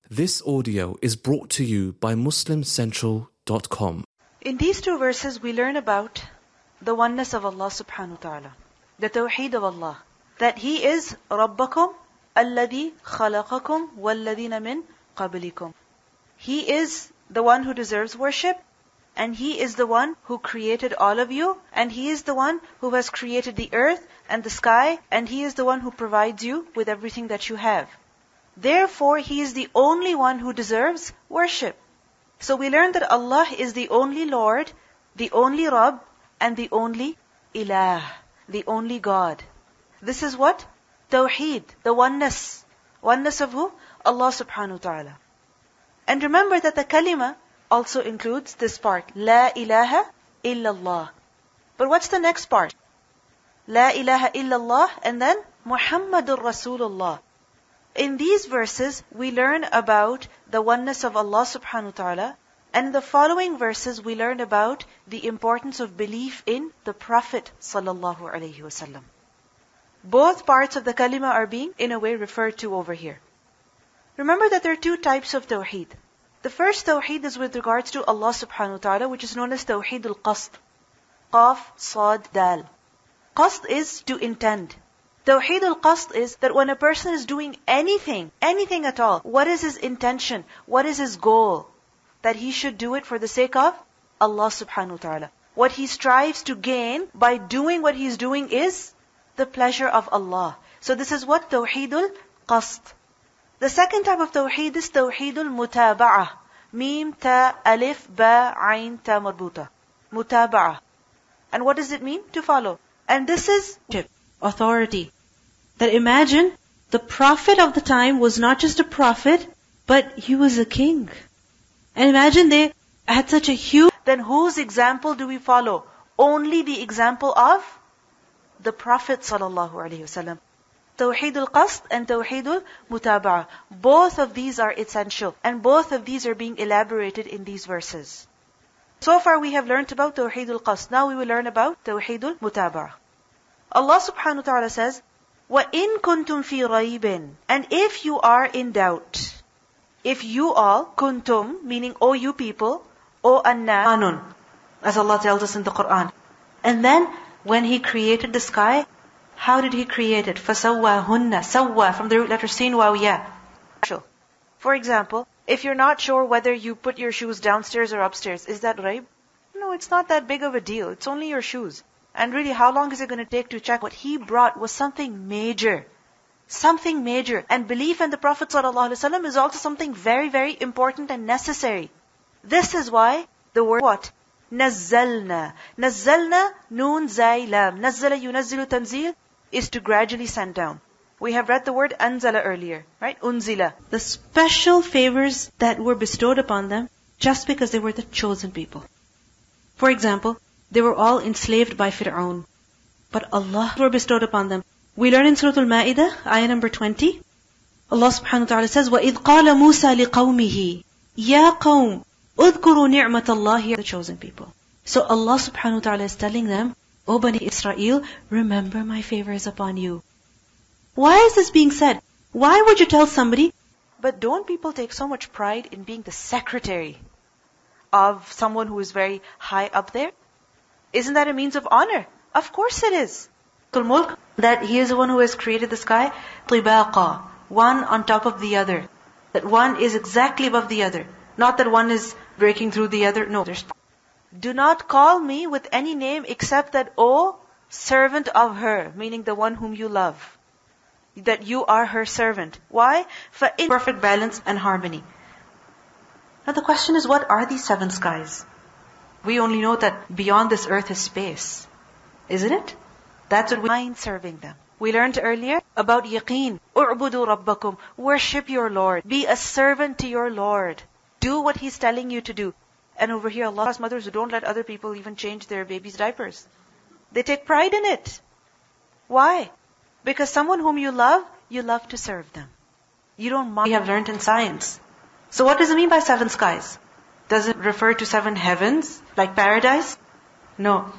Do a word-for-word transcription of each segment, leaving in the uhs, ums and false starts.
This audio is brought to you by Muslim Central dot com. In these two verses, we learn about the oneness of Allah subhanahu wa ta'ala, the tawheed of Allah, that He is Rabbakum alladhi khalaqakum walladhina min qablikum. He is the one who deserves worship, and He is the one who created all of you, and He is the one who has created the earth and the sky, and He is the one who provides you with everything that you have. Therefore, He is the only one who deserves worship. So we learn that Allah is the only Lord, the only Rabb, and the only Ilah, the only God. This is what? Tawheed, the oneness. Oneness of who? Allah subhanahu wa ta'ala. And remember that the kalima also includes this part, La ilaha illallah. But what's the next part? La ilaha illallah, and then Muhammadur Rasulullah. In these verses, we learn about the oneness of Allah subhanahu wa ta'ala, and in the following verses, we learn about the importance of belief in the Prophet sallallahu alaihi wasallam. Both parts of the kalima are being, in a way, referred to over here. Remember that there are two types of tawheed. The first tawheed is with regards to Allah subhanahu wa ta'ala, which is known as tawheed al-qasd. Qaf, sad, dal. Qasd is to intend. Tawheed al-qasd is that when a person is doing anything, anything at all, what is his intention? What is his goal? That he should do it for the sake of Allah subhanahu wa ta'ala. What he strives to gain by doing what he's doing is the pleasure of Allah. So this is what Tawheed al-qasd. The second type of tawheed is Tawheed al-mutaba'ah. Mim, ta, alif, ba, ayn, ta, marbuta. Mutaba'ah. And what does it mean? To follow. And this is authority. That imagine the prophet of the time was not just a prophet, but he was a king. And imagine they had such a huge... Then whose example do we follow? Only the example of the Prophet sallallahu alaihi wasallam. Tawheed al-qasd and Tawheed al-mutaba'ah. Both of these are essential. And both of these are being elaborated in these verses. So far we have learned about Tawheed al-qasd. Now we will learn about Tawheed al-mutaba'ah. Allah subhanahu wa ta'ala says, وَإِن كُنْتُمْ فِي رَيْبٍ. And if you are in doubt, if you all, kuntum, meaning O you people, O anna, as Allah tells us in the Quran. And then, when He created the sky, how did He create it? فَسَوَّاهُنَّ سَوَّا, from the root letter sin, waw, ya. For example, if you're not sure whether you put your shoes downstairs or upstairs, is that raib? No, it's not that big of a deal. It's only your shoes. And really, how long is it going to take to check? What He brought was something major. Something major. And belief in the Prophet ﷺ is also something very, very important and necessary. This is why the word what? Nazzalna. Nazzalna, noon, zay, lam. Nazzala yunazzilu tanzil is to gradually send down. We have read the word anzala earlier, right? Unzila. The special favors that were bestowed upon them just because they were the chosen people. For example, they were all enslaved by Fir'aun. But Allah were bestowed upon them. We learn in Surah Al-Ma'idah, ayah number twenty, Allah subhanahu wa ta'ala says, وَإِذْ قَالَ مُوسَى لِقَوْمِهِ يَا قَوْمِ اذْكُرُوا نِعْمَةَ اللَّهِ, the chosen people. So Allah subhanahu wa ta'ala is telling them, O Bani Israel, remember my favors upon you. Why is this being said? Why would you tell somebody? But don't people take so much pride in being the secretary of someone who is very high up there? Isn't that a means of honor? Of course it is. Mulk, that He is the one who has created the sky, طِبَاقًا, one on top of the other. That one is exactly above the other. Not that one is breaking through the other. No. There's... Do not call me with any name except that, O servant of her, meaning the one whom you love. That you are her servant. Why? For in perfect balance and harmony. Now the question is, what are these seven skies? We only know that beyond this earth is space. Isn't it? That's what we mind serving them. We learned earlier about yaqeen. U'budu rabbakum. Worship your Lord. Be a servant to your Lord. Do what He's telling you to do. And over here, Allah's mothers who don't let other people even change their babies' diapers. They take pride in it. Why? Because someone whom you love, you love to serve them. You don't mind. We have learned in science. So what does it mean by seven skies? Does it refer to seven heavens, like paradise? No.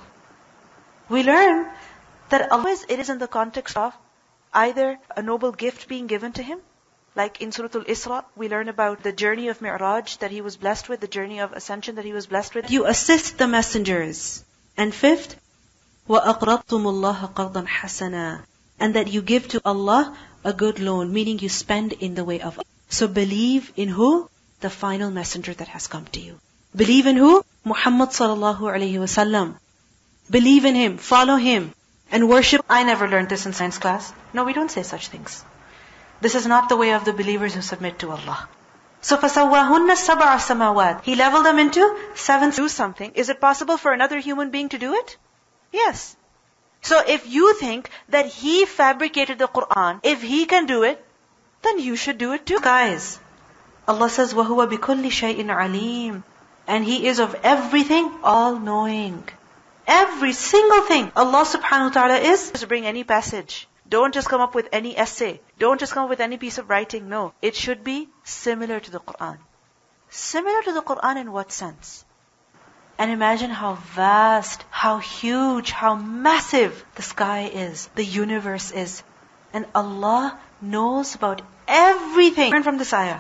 We learn that always it is in the context of either a noble gift being given to him, Like in Surah Al-Isra, we learn about the journey of Mi'raj that he was blessed with, the journey of ascension that he was blessed with. You assist the messengers. And fifth, وَأَقْرَضْتُمُ اللَّهَ قَرْضًا حَسَنًا, and that you give to Allah a good loan, meaning you spend in the way of Allah. So believe in who? The final messenger that has come to you. Believe in who? Muhammad sallallahu alayhi wasallam. Believe in him, follow him, and worship. I never learned this in science class. No, we don't say such things. This is not the way of the believers who submit to Allah. So فَسَوَّاهُنَّ سَبْعَ سَمَاوَاتٍ. He leveled them into seven. Do something. Is it possible for another human being to do it? Yes. So if you think that he fabricated the Quran, if he can do it, then you should do it too. Guys, Allah says, وَهُوَ بِكُلِّ شَيْءٍ عَلِيمٍ. And He is of everything all-knowing. Every single thing. Allah subhanahu wa ta'ala is. Just bring any passage. Don't just come up with any essay. Don't just come up with any piece of writing. No. It should be similar to the Quran. Similar to the Quran in what sense? And imagine how vast, how huge, how massive the sky is, the universe is. And Allah knows about everything. Learn from this ayah.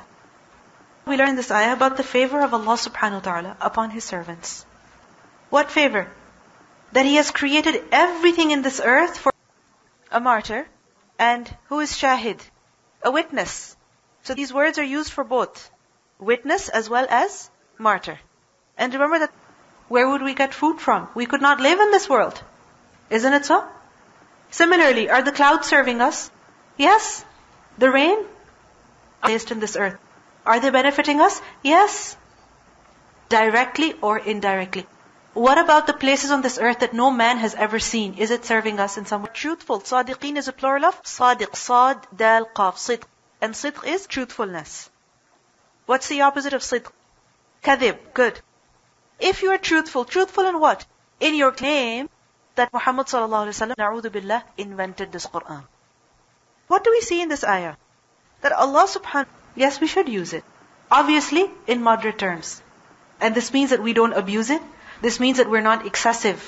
We learn this ayah about the favor of Allah subhanahu wa ta'ala upon His servants. What favor? That He has created everything in this earth for a martyr, and who is shahid? A witness. So these words are used for both witness as well as martyr. And remember that where would we get food from? We could not live in this world. Isn't it so? Similarly, are the clouds serving us? Yes. The rain placed in this earth. Are they benefiting us? Yes. Directly or indirectly. What about the places on this earth that no man has ever seen? Is it serving us in some way? Truthful. Sadiqeen is a plural of sadiq. Sad, dal, qaf, sidq. And sidq is truthfulness. What's the opposite of sidq? Kadhib. Good. If you are truthful, truthful in what? In your claim that Muhammad sallallahu alaihi wasallam, na'udhu billah, invented this Quran. What do we see in this ayah? That Allah subhanahu, yes, we should use it. Obviously, in moderate terms. And this means that we don't abuse it. This means that we're not excessive.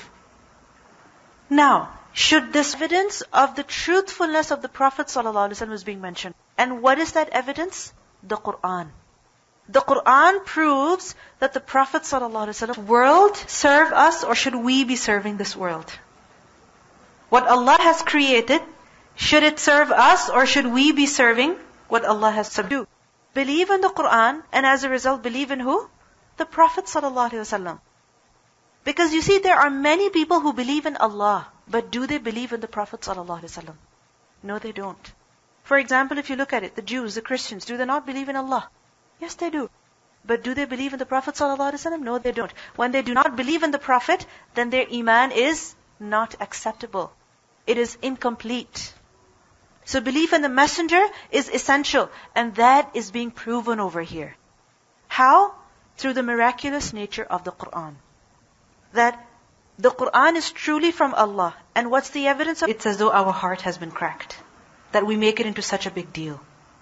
Now, should this evidence of the truthfulness of the Prophet ﷺ was being mentioned? And what is that evidence? The Quran. The Quran proves that the Prophet ﷺ world serve us, or should we be serving this world? What Allah has created, should it serve us, or should we be serving what Allah has subdued? Believe in the Quran, and as a result, believe in who? The Prophet ﷺ. Because you see, there are many people who believe in Allah, but do they believe in the Prophet ﷺ? No, they don't. For example, if you look at it, the Jews, the Christians, do they not believe in Allah? Yes, they do. But do they believe in the Prophet ﷺ? No, they don't. When they do not believe in the Prophet, then their iman is not acceptable. It is incomplete. So belief in the Messenger is essential, and that is being proven over here. How? Through the miraculous nature of the Quran. That the Quran is truly from Allah. And what's the evidence of it? It's as though our heart has been cracked. That we make it into such a big deal.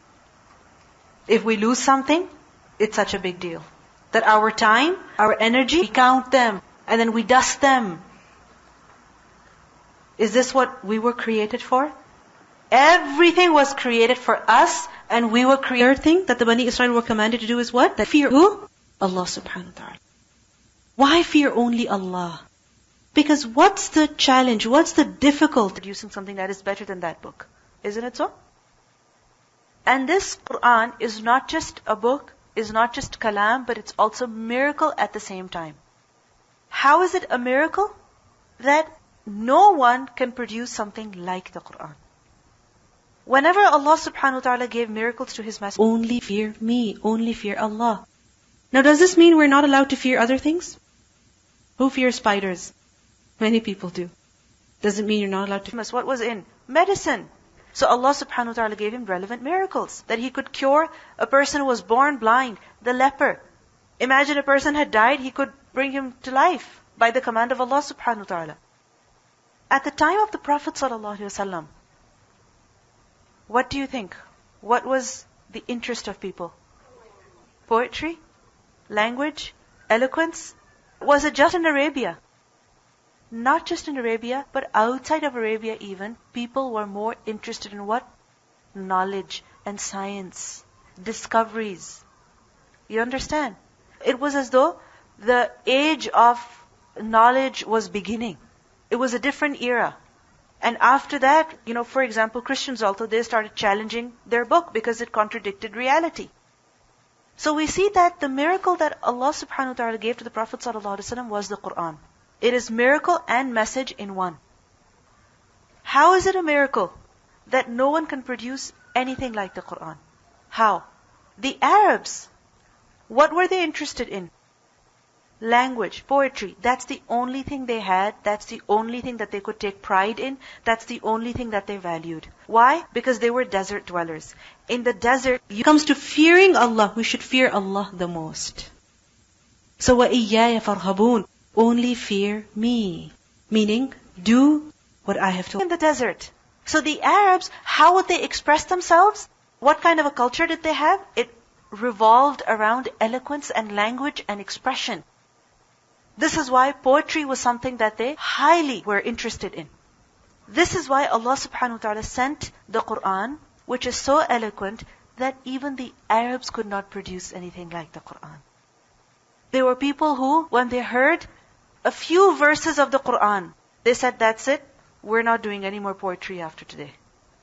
If we lose something, it's such a big deal. That our time, our energy, we count them, and then we dust them. Is this what we were created for? Everything was created for us, and we were created. The thing that the Bani Israel were commanded to do is what? That fear who? Allah subhanahu wa ta'ala. Why fear only Allah? Because what's the challenge? What's the difficulty? Producing something that is better than that book. Isn't it so? And this Quran is not just a book, is not just kalam, but it's also miracle at the same time. How is it a miracle? That no one can produce something like the Quran. Whenever Allah subhanahu wa ta'ala gave miracles to His Messenger, only fear me, only fear Allah. Now does this mean we're not allowed to fear other things? Who fears spiders? Many people do. Doesn't mean you're not allowed to. What was in? Medicine. So Allah subhanahu wa ta'ala gave him relevant miracles. That he could cure a person who was born blind, the leper. Imagine a person had died, he could bring him to life by the command of Allah subhanahu wa ta'ala. At the time of the Prophet sallallahu alaihi wasallam, what do you think? What was the interest of people? Poetry? Language? Eloquence? Was it just in Arabia? Not just in Arabia, but outside of Arabia even, people were more interested in what? Knowledge, and science, discoveries. You understand? It was as though the age of knowledge was beginning. It was a different era. And after that, you know, for example, Christians also, they started challenging their book because it contradicted reality. So we see that the miracle that Allah subhanahu wa ta'ala gave to the Prophet sallallahu alaihi wasallam was the Qur'an. It is miracle and message in one. How is it a miracle that no one can produce anything like the Qur'an? How? The Arabs, what were they interested in? Language, poetry. That's the only thing they had. That's the only thing that they could take pride in. That's the only thing that they valued. Why? Because they were desert dwellers. In the desert, it comes to fearing Allah. We should fear Allah the most. So, وَإِيَّايَ فَارْهَبُونَ, only fear me. Meaning, do what I have told. In the desert. So the Arabs, how would they express themselves? What kind of a culture did they have? It revolved around eloquence and language and expression. This is why poetry was something that they highly were interested in. This is why Allah subhanahu wa ta'ala sent the Qur'an, which is so eloquent that even the Arabs could not produce anything like the Qur'an. There were people who, when they heard a few verses of the Qur'an, they said, that's it, we're not doing any more poetry after today.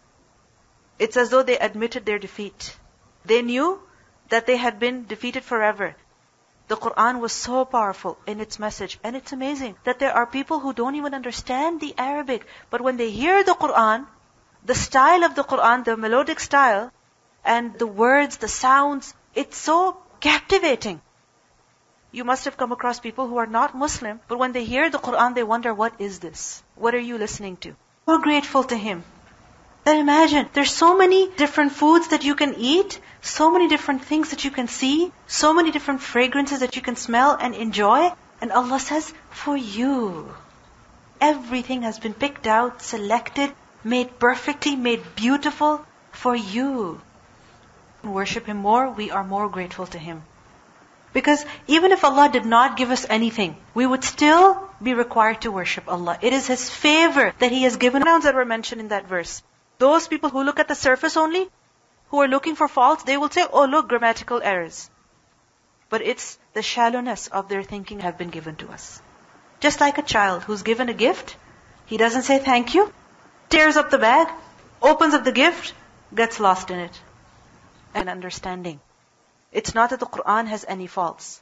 It's as though they admitted their defeat. They knew that they had been defeated forever. The Qur'an was so powerful in its message. And it's amazing that there are people who don't even understand the Arabic. But when they hear the Qur'an, the style of the Qur'an, the melodic style, and the words, the sounds, it's so captivating. You must have come across people who are not Muslim, but when they hear the Qur'an, they wonder, what is this? What are you listening to? So grateful to Him. Then imagine, there's so many different foods that you can eat, so many different things that you can see, so many different fragrances that you can smell and enjoy. And Allah says, for you. Everything has been picked out, selected, made perfectly, made beautiful for you. Worship Him more, we are more grateful to Him. Because even if Allah did not give us anything, we would still be required to worship Allah. It is His favor that He has given. Nouns that were mentioned in that verse. Those people who look at the surface only, who are looking for faults, they will say, oh look, grammatical errors. But it's the shallowness of their thinking have been given to us. Just like a child who's given a gift, he doesn't say thank you, tears up the bag, opens up the gift, gets lost in it. And understanding. It's not that the Qur'an has any faults.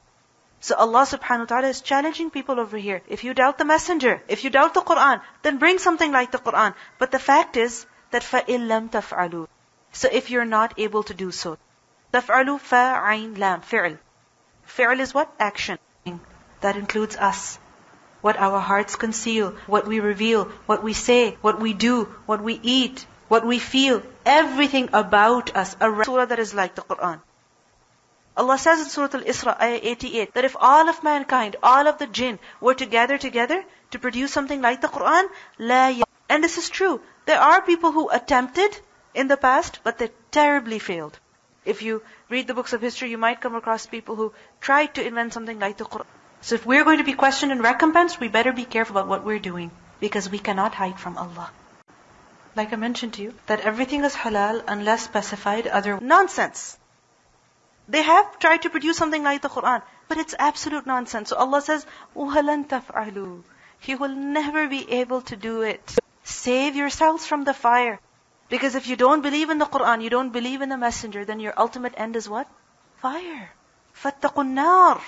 So Allah subhanahu wa ta'ala is challenging people over here. If you doubt the messenger, if you doubt the Qur'an, then bring something like the Qur'an. But the fact is that فَإِن لَمْ تَفْعَلُوا. So if you're not able to do so. تَفْعَلُوا فَعَيْن لَام. فِعْل. Fi'l is what? Action. That includes us. What our hearts conceal, what we reveal, what we say, what we do, what we eat, what we feel. Everything about us. A surah that is like the Qur'an. Allah says in Surah Al-Isra, ayah eighty-eight, that if all of mankind, all of the jinn, were to gather together to produce something like the Qur'an, la ya. And this is true. There are people who attempted in the past, but they terribly failed. If you read the books of history, you might come across people who tried to invent something like the Qur'an. So if we're going to be questioned and recompensed, we better be careful about what we're doing, because we cannot hide from Allah. Like I mentioned to you, that everything is halal unless specified other. Nonsense. They have tried to produce something like the Qur'an, but it's absolute nonsense. So Allah says, وَلَن تَفْعَلُوا. You will never be able to do it. Save yourselves from the fire. Because if you don't believe in the Qur'an, you don't believe in the messenger, then your ultimate end is what? Fire. فَاتَّقُوا النَّارِ.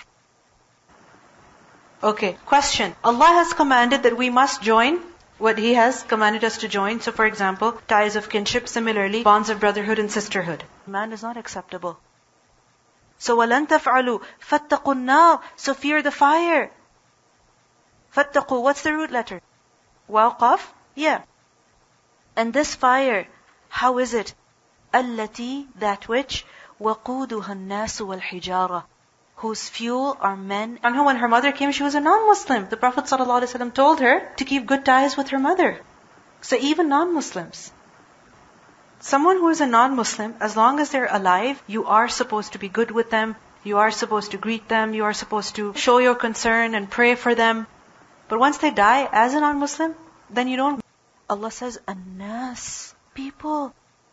Okay, question. Allah has commanded that we must join what He has commanded us to join. So for example, ties of kinship, similarly, bonds of brotherhood and sisterhood. Man is not acceptable. So وَلَن تَفْعَلُوا فَاتَّقُوا النَّارِ. So fear the fire. فَاتَّقُوا, what's the root letter? Waw, qaf? Yeah. And this fire, how is it? الَّتِي, that which, وَقُودُهَا النَّاسُ وَالْحِجَارَةِ, whose fuel are men. And when her mother came, she was a non-Muslim. The Prophet ﷺ told her to keep good ties with her mother. So even non-Muslims. Someone who is a non-Muslim, as long as they're alive, you are supposed to be good with them. You are supposed to greet them. You are supposed to show your concern and pray for them. But once they die as a non-Muslim, then you don't. Allah says, An-nas, people.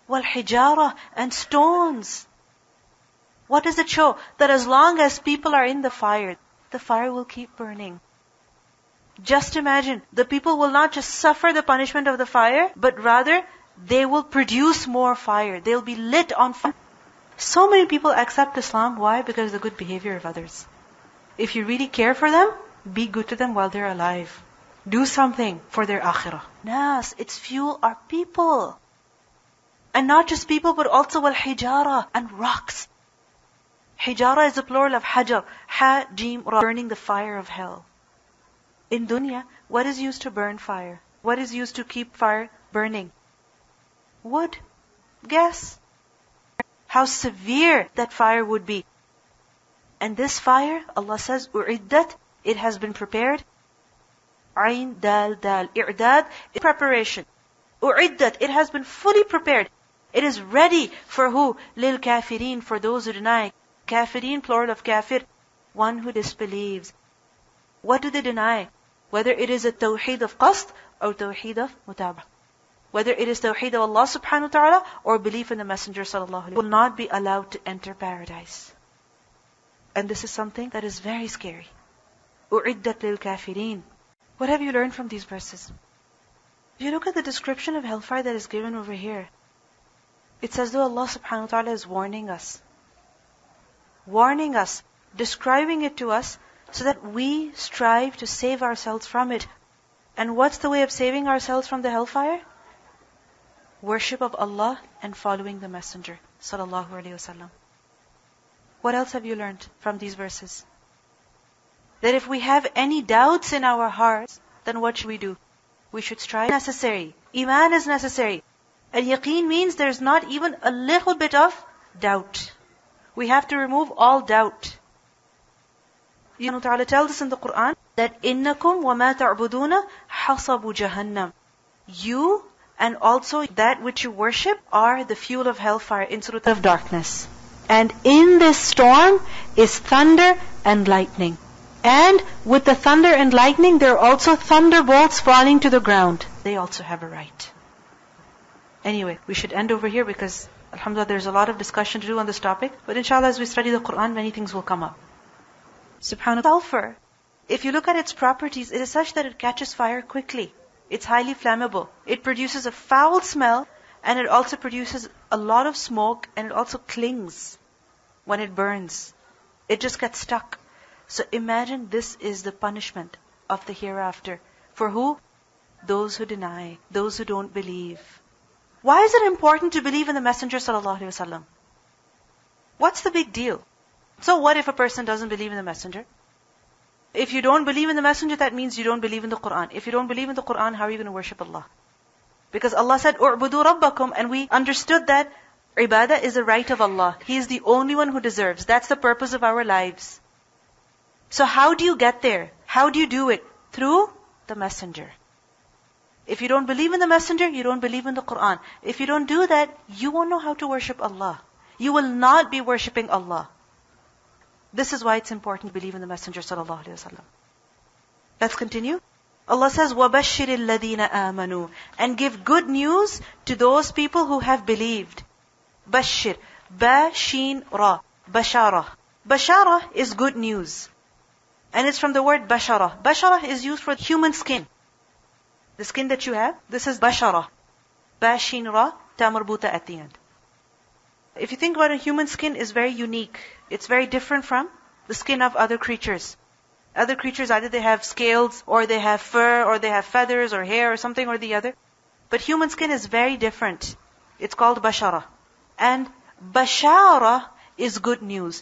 وَالْحِجَارَةِ and stones. What does it show? That as long as people are in the fire, the fire will keep burning. Just imagine, the people will not just suffer the punishment of the fire, but rather they will produce more fire. They'll be lit on fire. So many people accept Islam. Why? Because of the good behavior of others. If you really care for them, be good to them while they're alive. Do something for their akhirah. Nas, its fuel are people. And not just people, but also wal-hijara, and rocks. Hijara is the plural of hajar. Ha, jim, ra, burning the fire of hell. In dunya, what is used to burn fire? What is used to keep fire burning? Wood. Gas. How severe that fire would be. And this fire, Allah says, u'iddat, it has been prepared. Ayn, dal, dal. I'dad, preparation. U'iddat, it has been fully prepared. It is ready for who? Lil kafirin, for those who deny. Kafirin, plural of kafir, one who disbelieves. What do they deny? Whether it is a tawheed of qasd or tawheed of mutabah. Whether it is tawheed of Allah subhanahu wa ta'ala or belief in the Messenger sallallahu alayhi wa sallam, will not be allowed to enter paradise. And this is something that is very scary. U'iddat lil kafirin. What have you learned from these verses? If you look at the description of hellfire that is given over here, it's as though Allah subhanahu wa ta'ala is warning us. Warning us, describing it to us, so that we strive to save ourselves from it. And what's the way of saving ourselves from the hellfire? Worship of Allah and following the Messenger sallallahu alaihi wasallam. What else have you learned from these verses? That if we have any doubts in our hearts, then what should we do? We should strive. Necessary. Iman is necessary. And yaqeen means there's not even a little bit of doubt. We have to remove all doubt. Allah Ta'ala tells us in the Quran that إِنَّكُمْ وَمَا تَعْبُدُونَ حَصَبُ جَهَنَّمْ. You and also that which you worship are the fuel of hellfire in Surah of darkness. And in this storm is thunder and lightning. And with the thunder and lightning, there are also thunderbolts falling to the ground. They also have a right. Anyway, we should end over here because, alhamdulillah, there's a lot of discussion to do on this topic. But inshallah, as we study the Quran, many things will come up. Subhanallah. Sulfur, if you look at its properties, it is such that it catches fire quickly. It's highly flammable. It produces a foul smell, and it also produces a lot of smoke, and it also clings when it burns. It just gets stuck. So imagine this is the punishment of the hereafter. For who? Those who deny, those who don't believe. Why is it important to believe in the Messenger sallallahu alaihi wasallam? What's the big deal? So what if a person doesn't believe in the Messenger? If you don't believe in the Messenger, that means you don't believe in the Quran. If you don't believe in the Quran, how are you going to worship Allah? Because Allah said, "U'budu rabbakum," and we understood that ibadah is a right of Allah. He is the only one who deserves. That's the purpose of our lives. So how do you get there? How do you do it? Through the Messenger. If you don't believe in the Messenger, you don't believe in the Quran. If you don't do that, you won't know how to worship Allah. You will not be worshipping Allah. This is why it's important to believe in the Messenger sallallahu alaihi wasallam. Let's continue. Allah says, وَبَشِّرِ الَّذِينَ آمَنُوا, and give good news to those people who have believed. Bashir, ba, sheen, ra, bashara. Bashara is good news. And it's from the word bashara. Bashara is used for human skin. The skin that you have, this is bashara. Ba, sheen, ra, ta marbuta at the end. If you think about it, human skin is very unique. It's very different from the skin of other creatures. Other creatures, either they have scales, or they have fur, or they have feathers, or hair, or something or the other. But human skin is very different. It's called bashara. And bashara is good news.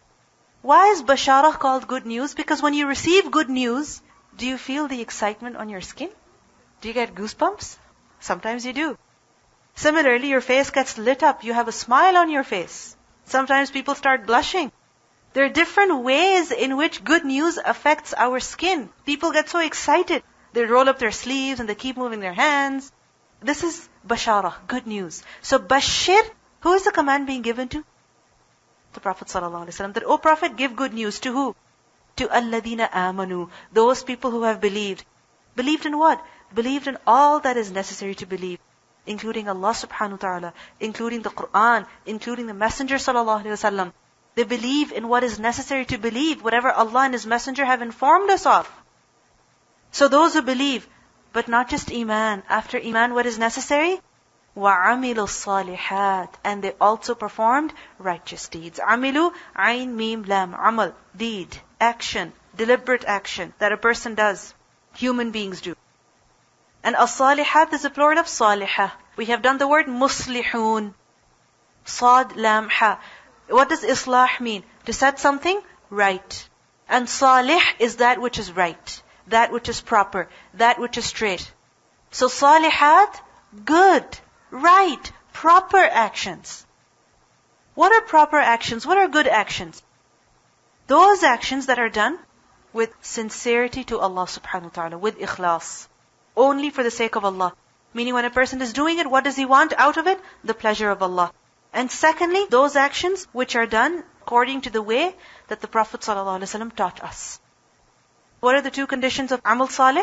Why is bashara called good news? Because when you receive good news, do you feel the excitement on your skin? Do you get goosebumps? Sometimes you do. Similarly, your face gets lit up. You have a smile on your face. Sometimes people start blushing. There are different ways in which good news affects our skin. People get so excited. They roll up their sleeves and they keep moving their hands. This is bashara, good news. So bashir, who is the command being given to? The Prophet ﷺ. That, O Prophet, give good news to who? To alladina amanu, those people who have believed. Believed in what? Believed in all that is necessary to believe. including Allah subhanahu wa ta'ala, including the Quran, including the Messenger sallallahu alaihi wasallam. They believe in what is necessary to believe, whatever Allah and His Messenger have informed us of. So those who believe, but not just Iman, after Iman what is necessary? وَعَمِلُوا الصَّالِحَاتِ, and they also performed righteous deeds. عَمِلُوا, عَيْن, ميم, lam, amal, deed, action, deliberate action that a person does, human beings do. And as-salihat is a plural of salihah. We have done the word muslihun. Sad, lam, ha. What does islah mean? To set something right. And salih is that which is right, that which is proper, that which is straight. So salihat, good, right, proper actions. What are proper actions? What are good actions? Those actions that are done with sincerity to Allah subhanahu wa ta'ala, with ikhlas, only for the sake of Allah. Meaning when a person is doing it, what does he want out of it? The pleasure of Allah. And secondly, those actions which are done according to the way that the Prophet ﷺ taught us. What are the two conditions of amal salih?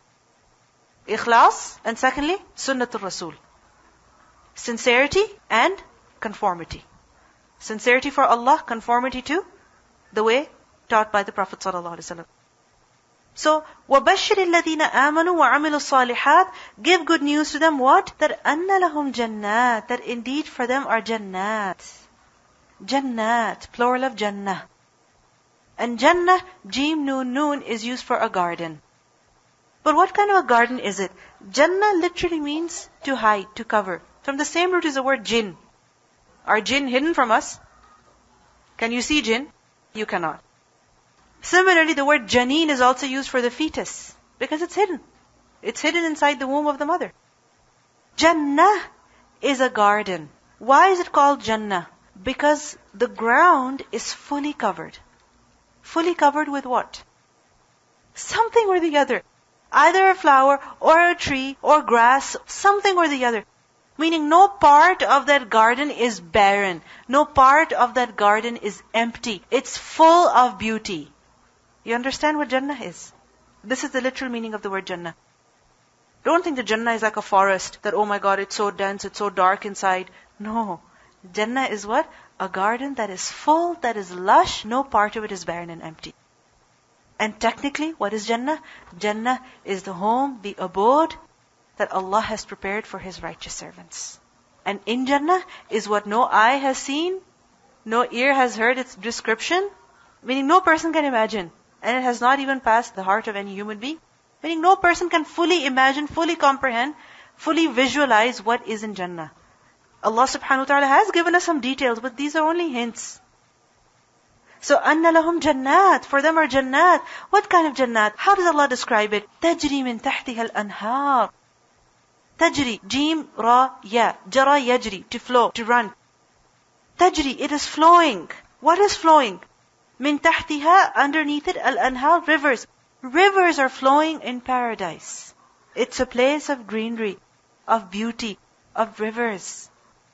Ikhlas, and secondly, sunnatul rasul. Sincerity and conformity. Sincerity for Allah, conformity to the way taught by the Prophet ﷺ. So, وَبَشِّرِ الَّذِينَ آمَنُوا وَعَمِلُوا الصَّالِحَاتِ, give good news to them, what? That أَنَّ لَهُمْ جَنَّاتِ, that indeed for them are jannat. Jannat, plural of jannah. And jannah, jim, noon, noon, is used for a garden. But what kind of a garden is it? Jannah literally means to hide, to cover. From the same root is the word jinn. Are jinn hidden from us? Can you see jinn? You cannot. Similarly, the word janeen is also used for the fetus, because it's hidden. It's hidden inside the womb of the mother. Jannah is a garden. Why is it called Jannah? Because the ground is fully covered. Fully covered with what? Something or the other. Either a flower or a tree or grass, something or the other. Meaning no part of that garden is barren. No part of that garden is empty. It's full of beauty. You understand what Jannah is? This is the literal meaning of the word Jannah. Don't think that Jannah is like a forest, that oh my God, it's so dense, it's so dark inside. No. Jannah is what? A garden that is full, that is lush, no part of it is barren and empty. And technically, what is Jannah? Jannah is the home, the abode that Allah has prepared for His righteous servants. And in Jannah is what no eye has seen, no ear has heard its description, meaning no person can imagine. And it has not even passed the heart of any human being. Meaning no person can fully imagine, fully comprehend, fully visualize what is in Jannah. Allah subhanahu wa ta'ala has given us some details, but these are only hints. So, أَنَّ لَهُمْ جَنَّاتٍ, for them are jannat. What kind of jannat? How does Allah describe it? تَجْرِي مِن تَحْتِهَا الْأَنْهَارِ. Tajri, jim, ra, ya. Jara, yajri, to flow, to run. Tajri, it is flowing. What is flowing? Min tahtiha, underneath it, al-anhar, rivers. Rivers are flowing in paradise. It's a place of greenery, of beauty, of rivers.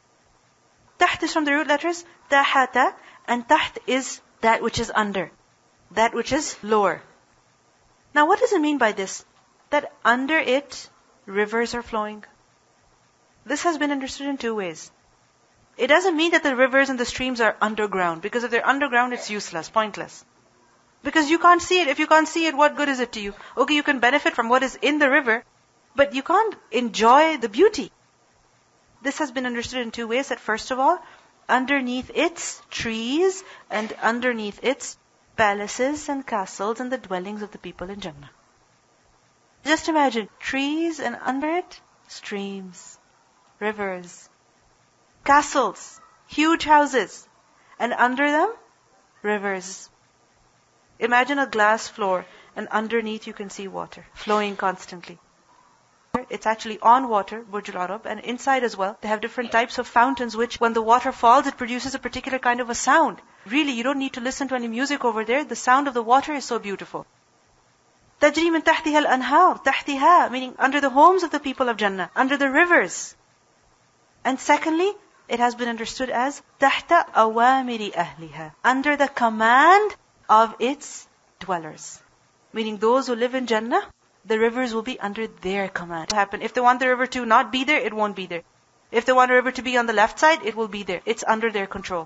Taht is from the root letters, tahata, and taht is that which is under, that which is lower. Now what does it mean by this? That under it, rivers are flowing. This has been understood in two ways. It doesn't mean that the rivers and the streams are underground, because if they're underground, it's useless, pointless. Because you can't see it. If you can't see it, what good is it to you? Okay, you can benefit from what is in the river, but you can't enjoy the beauty. This has been understood in two ways. That first of all, underneath its trees and underneath its palaces and castles and the dwellings of the people in Jannah. Just imagine, trees and under it, streams, rivers, castles, huge houses, and under them, rivers. Imagine a glass floor, and underneath you can see water flowing constantly. It's actually on water, Burj Al Arab, and inside as well. They have different types of fountains which, when the water falls, it produces a particular kind of a sound. Really, you don't need to listen to any music over there. The sound of the water is so beautiful. تَجْرِي مِن تَحْتِهَا الْأَنْهَارِ, تَحْتِهَا, meaning under the homes of the people of Jannah, under the rivers. And secondly, it has been understood as تَحْتَ أَوَامِرِ أَهْلِهَا, under the command of its dwellers. Meaning those who live in Jannah, the rivers will be under their command. What will happen? If they want the river to not be there, it won't be there. If they want the river to be on the left side, it will be there. It's under their control.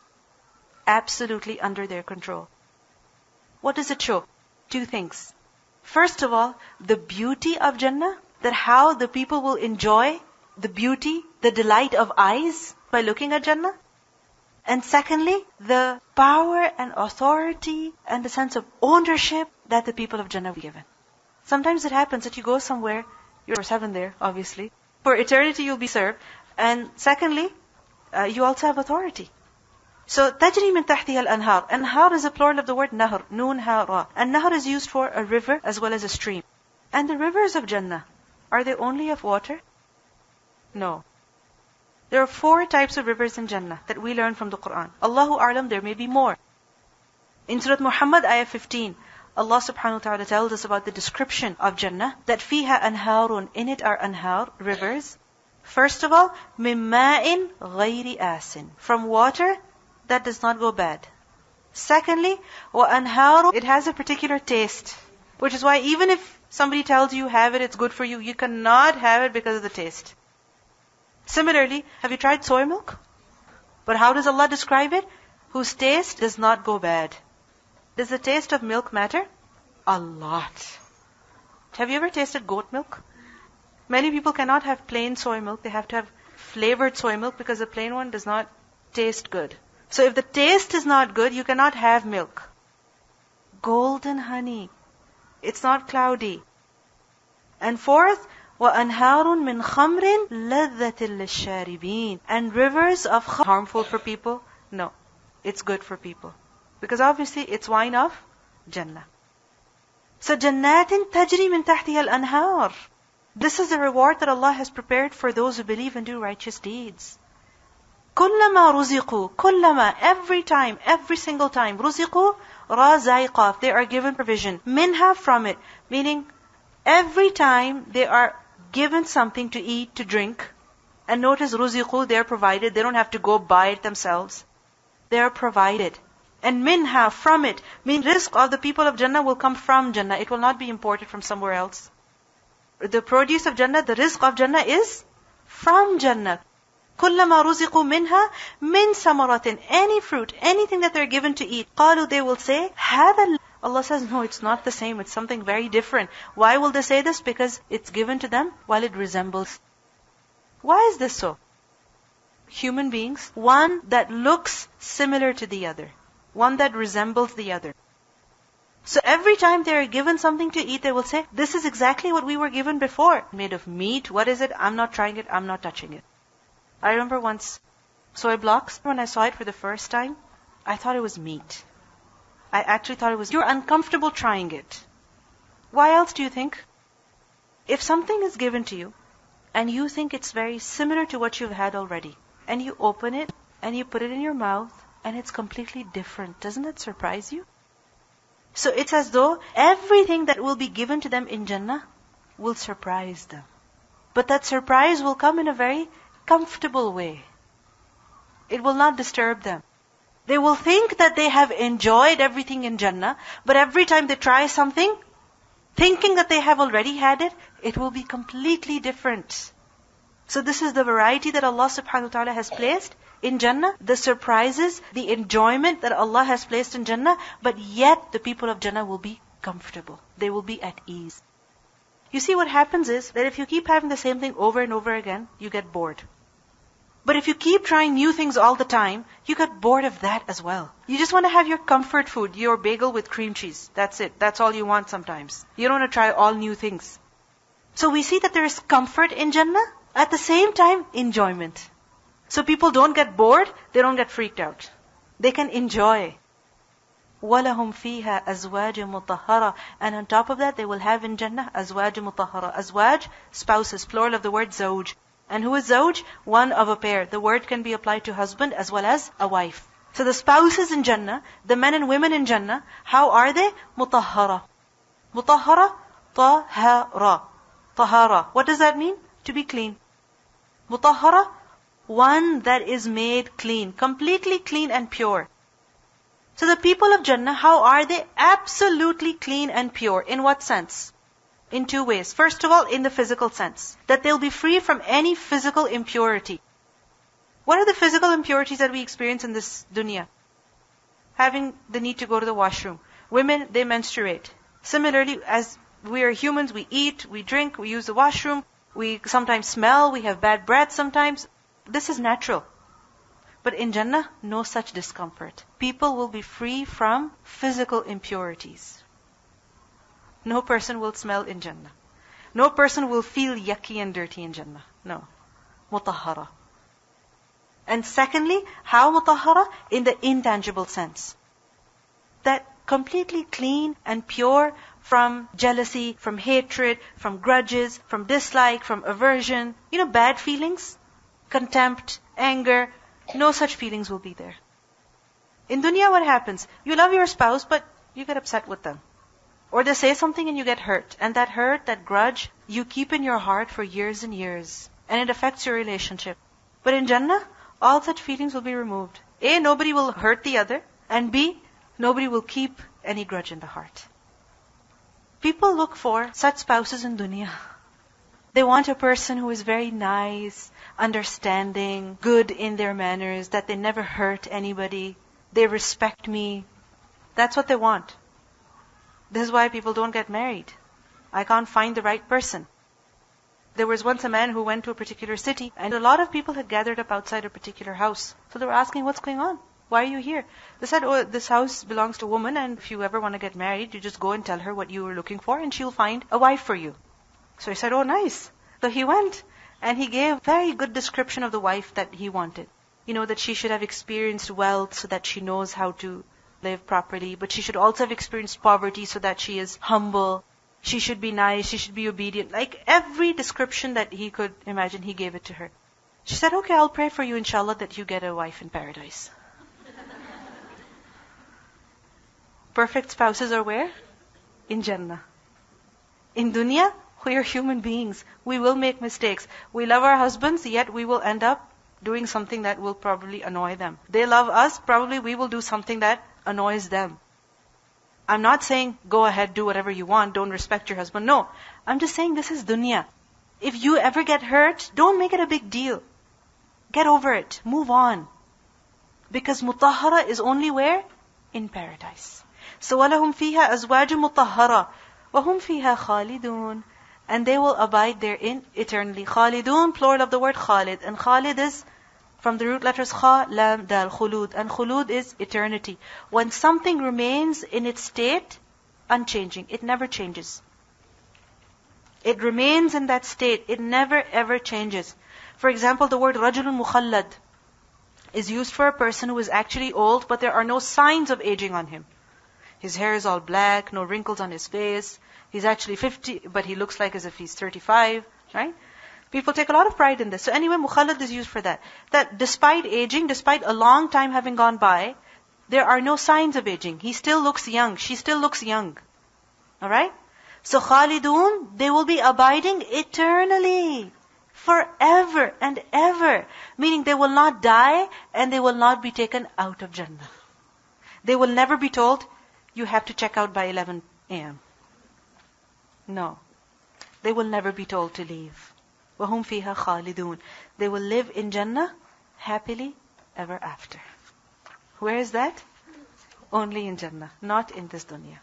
Absolutely under their control. What does it show? Two things. First of all, the beauty of Jannah, that how the people will enjoy the beauty, the delight of eyes by looking at Jannah. And secondly, the power and authority and the sense of ownership that the people of Jannah will be given. Sometimes it happens that you go somewhere, you're for heaven there, obviously. For eternity you'll be served. And secondly, uh, you also have authority. So, تَجْرِي مِن تَحْتِهَا الْأَنْهَارِ. Anhar is a plural of the word nahr, noon ha ra. And nahr is used for a river as well as a stream. And the rivers of Jannah, are they only of water? No. There are four types of rivers in Jannah that we learn from the Quran. Allahu A'lam, there may be more. In Surah Muhammad, ayah fifteen, Allah subhanahu wa ta'ala tells us about the description of Jannah, that fiha anharun, in it are anhar, rivers. First of all, مِن مَاءٍ غَيْرِ آسٍ, from water that does not go bad. Secondly, وَأَنْهَارٌ, it has a particular taste, which is why even if somebody tells you have it, it's good for you, you cannot have it because of the taste. Similarly, have you tried soy milk? But how does Allah describe it? Whose taste does not go bad. Does the taste of milk matter? A lot. Have you ever tasted goat milk? Many people cannot have plain soy milk. They have to have flavored soy milk because the plain one does not taste good. So if the taste is not good, you cannot have milk. Golden honey. It's not cloudy. And fourth, وَأَنْهَارٌ مِّنْ خَمْرٍ لَذَّةٍ لِلشَّارِبِينَ. And rivers of khamr. Harmful for people? No. It's good for people. Because obviously it's wine of Jannah. So جَنَّاتٍ تَجْرِي مِن تَحْتِهَا الْأَنْهَارِ. This is the reward that Allah has prepared for those who believe and do righteous deeds. كُلَّمَا رُزِقُوا, كُلَّمَا, every time, every single time, رُزِقُوا, را زَيْقَافْ, they are given provision. Minha, from it. Meaning, every time they are given something to eat, to drink. And notice, رُزِقُوا, they are provided. They don't have to go buy it themselves. They are provided. And minha, from it, mean rizq of the people of Jannah will come from Jannah. It will not be imported from somewhere else. The produce of Jannah, the rizq of Jannah is from Jannah. كُلَّمَا رُزِقُوا مِنْهَا مِنْ سَمَرَةٍ, any fruit, anything that they're given to eat. قَالُوا, they will say, هَذَا. Allah says, no, it's not the same. It's something very different. Why will they say this? Because it's given to them while it resembles. Why is this so? Human beings, one that looks similar to the other. One that resembles the other. So every time they are given something to eat, they will say, this is exactly what we were given before. Made of meat, what is it? I'm not trying it, I'm not touching it. I remember once, soy blocks, when I saw it for the first time, I thought it was meat. I actually thought it was, you're uncomfortable trying it. Why else do you think? If something is given to you, and you think it's very similar to what you've had already, and you open it, and you put it in your mouth, and it's completely different, doesn't that surprise you? So it's as though everything that will be given to them in Jannah will surprise them. But that surprise will come in a very comfortable way. It will not disturb them. They will think that they have enjoyed everything in Jannah, but every time they try something, thinking that they have already had it, it will be completely different. So this is the variety that Allah subhanahu wa ta'ala has placed in Jannah, the surprises, the enjoyment that Allah has placed in Jannah, but yet the people of Jannah will be comfortable. They will be at ease. You see, what happens is that if you keep having the same thing over and over again, you get bored. But if you keep trying new things all the time, you get bored of that as well. You just want to have your comfort food, your bagel with cream cheese. That's it. That's all you want sometimes. You don't want to try all new things. So we see that there is comfort in Jannah, at the same time, enjoyment. So people don't get bored, they don't get freaked out. They can enjoy. وَلَهُمْ فِيهَا أَزْوَاجٌ مُطَهَّرَةٌ. And on top of that, they will have in Jannah أَزْوَاجٌ مُطَهَّرَةٌ. Azwaj, spouses, plural of the word zawj. And who is zawj? One of a pair. The word can be applied to husband as well as a wife. So the spouses in Jannah, the men and women in Jannah, how are they? مُطَهَّرَةٌ. مُطَهَّرَةٌ, طَهَرَةٌ. طَهَرَةٌ. What does that mean? To be clean. مُطَهَّرَةٌ, one that is made clean, completely clean and pure. So the people of Jannah, how are they? Absolutely clean and pure. In what sense? in two ways. First of all, in the physical sense, that they'll be free from any physical impurity. What are the physical impurities that we experience in this dunya? Having the need to go to the washroom. Women, they menstruate. Similarly, as we are humans, we eat, we drink, we use the washroom, we sometimes smell, we have bad breath sometimes. This is natural. But in Jannah, no such discomfort. People will be free from physical impurities. No person will smell in Jannah. No person will feel yucky and dirty in Jannah. No. Mutahhara. And secondly, how mutahhara? In the intangible sense. That completely clean and pure from jealousy, from hatred, from grudges, from dislike, from aversion. You know, bad feelings, contempt, anger. No such feelings will be there. In dunya, what happens? You love your spouse, but you get upset with them. Or they say something and you get hurt. And that hurt, that grudge, you keep in your heart for years and years. And it affects your relationship. But in Jannah, all such feelings will be removed. A, nobody will hurt the other. And B, nobody will keep any grudge in the heart. People look for such spouses in dunya. They want a person who is very nice, understanding, good in their manners, that they never hurt anybody. They respect me. That's what they want. This is why people don't get married. I can't find the right person. There was once a man who went to a particular city, and a lot of people had gathered up outside a particular house. So they were asking, what's going on? Why are you here? They said, oh, this house belongs to a woman, and if you ever want to get married, you just go and tell her what you were looking for, and she'll find a wife for you. So he said, oh, nice. So he went, and he gave a very good description of the wife that he wanted. You know, that she should have experienced wealth so that she knows how to live properly, but she should also have experienced poverty so that she is humble. She should be nice, she should be obedient. Like every description that he could imagine, he gave it to her. She said, okay, I'll pray for you, inshallah, that you get a wife in paradise. Perfect spouses are where? In Jannah. In dunya, we are human beings. We will make mistakes. We love our husbands, yet we will end up doing something that will probably annoy them. They love us, probably we will do something that annoys them. I'm not saying, go ahead, do whatever you want, don't respect your husband. No. I'm just saying this is dunya. If you ever get hurt, don't make it a big deal. Get over it. Move on. Because mutahhara is only where? In paradise. So وَلَهُمْ فِيهَا أَزْوَاجٌ مُطَهَّرَةٌ وَهُمْ فِيهَا خَالِدُونَ. And they will abide therein eternally. Khalidun, plural of the word Khalid. And Khalid is from the root letters Kha, Lam, Dal, Khulud. And Khulud is eternity. When something remains in its state, unchanging. It never changes. It remains in that state. It never ever changes. For example, the word Rajulun Mukhallad is used for a person who is actually old, but there are no signs of aging on him. His hair is all black, no wrinkles on his face. He's actually fifty, but he looks like as if he's thirty-five, right? People take a lot of pride in this. So anyway, mukhallad is used for that. That despite aging, despite a long time having gone by, there are no signs of aging. He still looks young. She still looks young. Alright? So khalidun, they will be abiding eternally. Forever and ever. Meaning they will not die and they will not be taken out of Jannah. They will never be told, you have to check out by eleven a.m. No. They will never be told to leave. وَهُمْ فِيهَا خَالِدُونَ. They will live in Jannah happily ever after. Where is that? Only in Jannah, not in this dunya.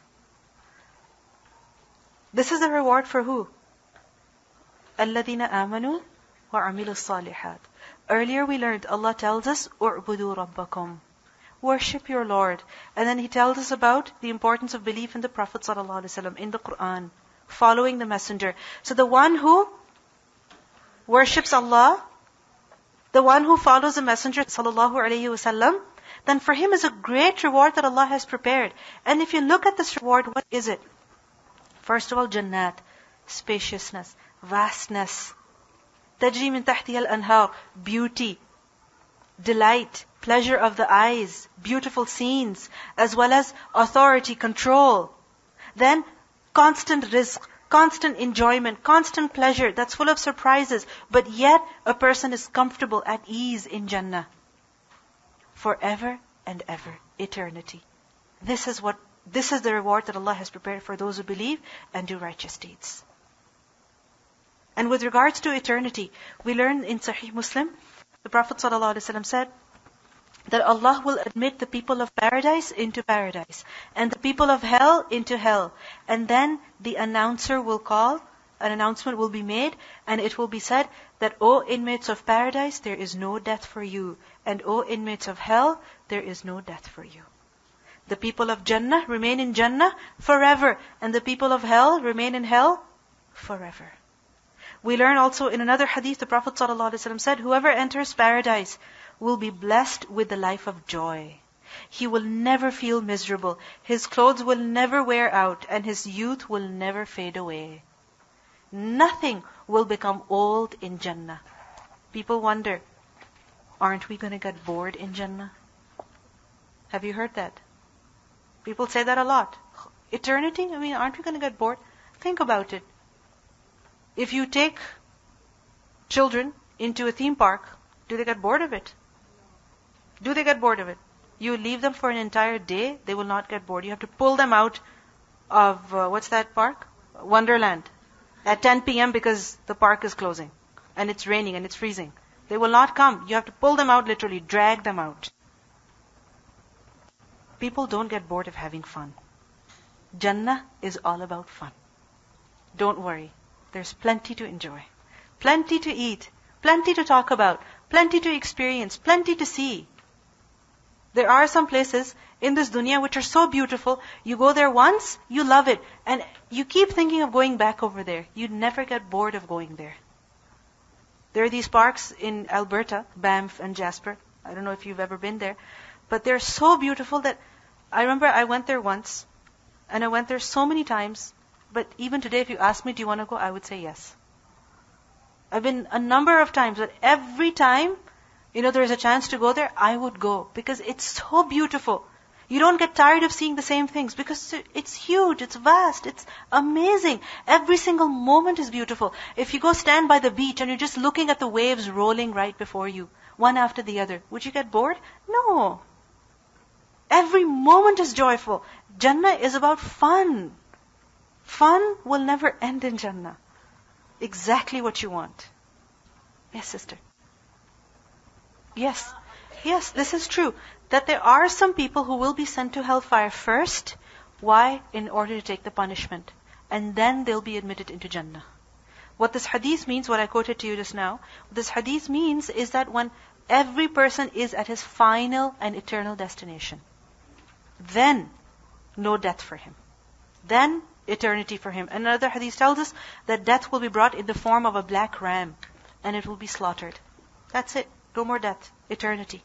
This is the reward for who? الَّذِينَ آمَنُوا وَعَمِلُوا الصَّالِحَاتِ. Earlier we learned, Allah tells us, اُعْبُدُوا رَبَّكُمْ. Worship your Lord. And then He tells us about the importance of belief in the Prophet ﷺ, in the Quran, following the Messenger. So the one who worships Allah, the one who follows the Messenger ﷺ, then for him is a great reward that Allah has prepared. And if you look at this reward, what is it? First of all, Jannat, spaciousness, vastness. Tajri min tahtiha al-anhar, beauty, delight, pleasure of the eyes, beautiful scenes, as well as authority, control. Then constant rizq, constant enjoyment, constant pleasure, that's full of surprises. But yet a person is comfortable, at ease in Jannah. Forever and ever, eternity. This is what, this is the reward that Allah has prepared for those who believe and do righteous deeds. And with regards to eternity, we learn in Sahih Muslim, the Prophet ﷺ said that Allah will admit the people of paradise into paradise and the people of hell into hell. And then the announcer will call, an announcement will be made, and it will be said that, O inmates of paradise, there is no death for you. And O inmates of hell, there is no death for you. The people of Jannah remain in Jannah forever, and the people of hell remain in hell forever. We learn also in another hadith, the Prophet ﷺ said, whoever enters paradise will be blessed with the life of joy. He will never feel miserable. His clothes will never wear out, and his youth will never fade away. Nothing will become old in Jannah. People wonder, aren't we going to get bored in Jannah? Have you heard that? People say that a lot. Eternity? I mean, aren't we going to get bored? Think about it. If you take children into a theme park, do they get bored of it? Do they get bored of it? You leave them for an entire day, they will not get bored. You have to pull them out of, uh, what's that park? Wonderland. At ten p.m. because the park is closing. And it's raining and it's freezing. They will not come. You have to pull them out literally, drag them out. People don't get bored of having fun. Jannah is all about fun. Don't worry. There's plenty to enjoy. Plenty to eat. Plenty to talk about. Plenty to experience. Plenty to see. There are some places in this dunya which are so beautiful. You go there once, you love it. And you keep thinking of going back over there. You never get bored of going there. There are these parks in Alberta, Banff and Jasper. I don't know if you've ever been there. But they're so beautiful that I remember I went there once. And I went there so many times. But even today, if you ask me, do you want to go? I would say yes. I've been a number of times, but every time, you know, there's a chance to go there, I would go. Because it's so beautiful. You don't get tired of seeing the same things because it's huge, it's vast, it's amazing. Every single moment is beautiful. If you go stand by the beach and you're just looking at the waves rolling right before you, one after the other, would you get bored? No. Every moment is joyful. Jannah is about fun. Fun will never end in Jannah. Exactly what you want. Yes, sister. Yes. Yes, this is true. That there are some people who will be sent to hellfire first. Why? In order to take the punishment. And then they'll be admitted into Jannah. What this hadith means, what I quoted to you just now, what this hadith means is that when every person is at his final and eternal destination, then no death for him. Then eternity for him. Another hadith tells us that death will be brought in the form of a black ram and it will be slaughtered. That's it. No more death. Eternity.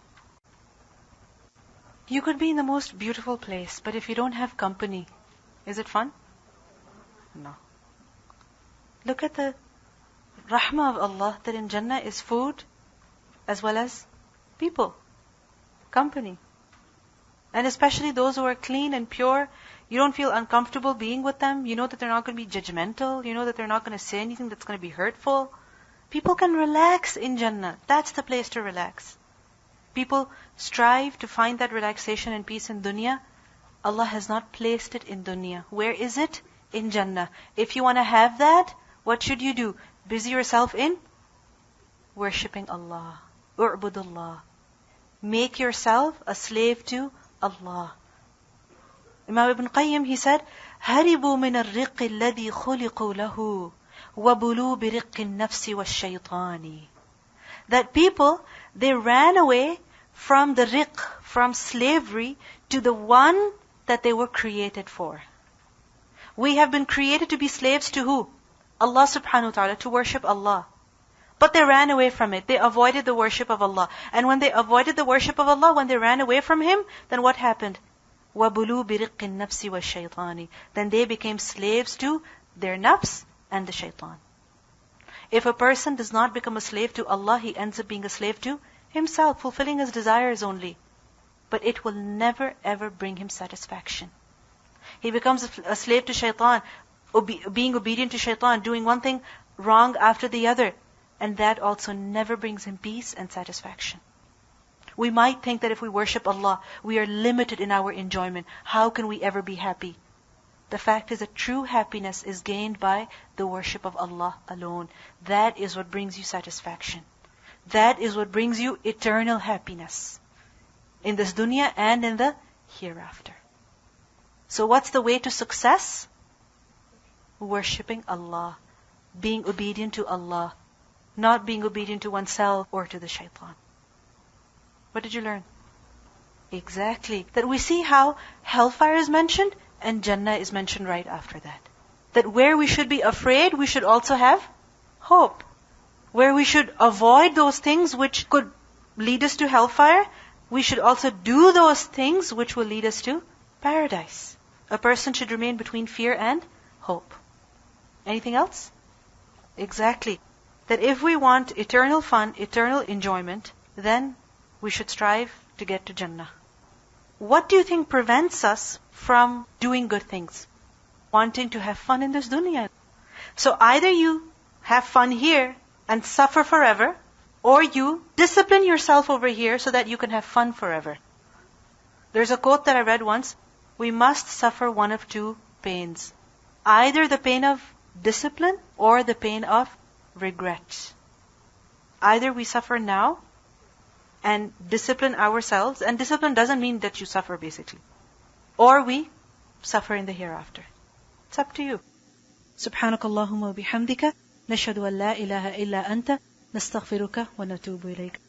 You could be in the most beautiful place, but if you don't have company, is it fun? No. Look at the rahmah of Allah that in Jannah is food as well as people, company. And especially those who are clean and pure, you don't feel uncomfortable being with them. You know that they're not going to be judgmental. You know that they're not going to say anything that's going to be hurtful. People can relax in Jannah. That's the place to relax. People strive to find that relaxation and peace in dunya. Allah has not placed it in dunya. Where is it? In Jannah. If you want to have that, what should you do? Busy yourself in worshipping Allah. U'budullah. Make yourself a slave to Allah. Imam Ibn Qayyim, he said, هَرِبُوا مِنَ الرِّقِّ الَّذِي خُلِقُوا لَهُ وَبُلُوا بِرِقِّ النَّفْسِ وَالشَّيْطَانِ. That people, they ran away from the riq, from slavery, to the one that they were created for. We have been created to be slaves to who? Allah subhanahu wa ta'ala, to worship Allah. But they ran away from it. They avoided the worship of Allah. And when they avoided the worship of Allah, when they ran away from Him, then what happened? وَبُلُوا بِرِقِّ النَّفْسِ وَالشَّيْطَانِ. Then they became slaves to their nafs and the shaitan. If a person does not become a slave to Allah, he ends up being a slave to himself, fulfilling his desires only. But it will never ever bring him satisfaction. He becomes a slave to shaitan, obe- being obedient to shaitan, doing one thing wrong after the other. And that also never brings him peace and satisfaction. We might think that if we worship Allah, we are limited in our enjoyment. How can we ever be happy? The fact is that true happiness is gained by the worship of Allah alone. That is what brings you satisfaction. That is what brings you eternal happiness in this dunya and in the hereafter. So what's the way to success? Worshipping Allah, being obedient to Allah, not being obedient to oneself or to the shaitan. What did you learn? Exactly. That we see how hellfire is mentioned and Jannah is mentioned right after that. That where we should be afraid, we should also have hope. Where we should avoid those things which could lead us to hellfire, we should also do those things which will lead us to paradise. A person should remain between fear and hope. Anything else? Exactly. That if we want eternal fun, eternal enjoyment, then we should strive to get to Jannah. What do you think prevents us from doing good things? Wanting to have fun in this dunya. So either you have fun here and suffer forever, or you discipline yourself over here so that you can have fun forever. There's a quote that I read once, we must suffer one of two pains. Either the pain of discipline or the pain of regret. Either we suffer now and discipline ourselves, and discipline doesn't mean that you suffer basically. Or we suffer in the hereafter. It's up to you. Subhanakallahumma bihamdika, nashhadu an la ilaha illa anta, nastaghfiruka wa natubu ilayk.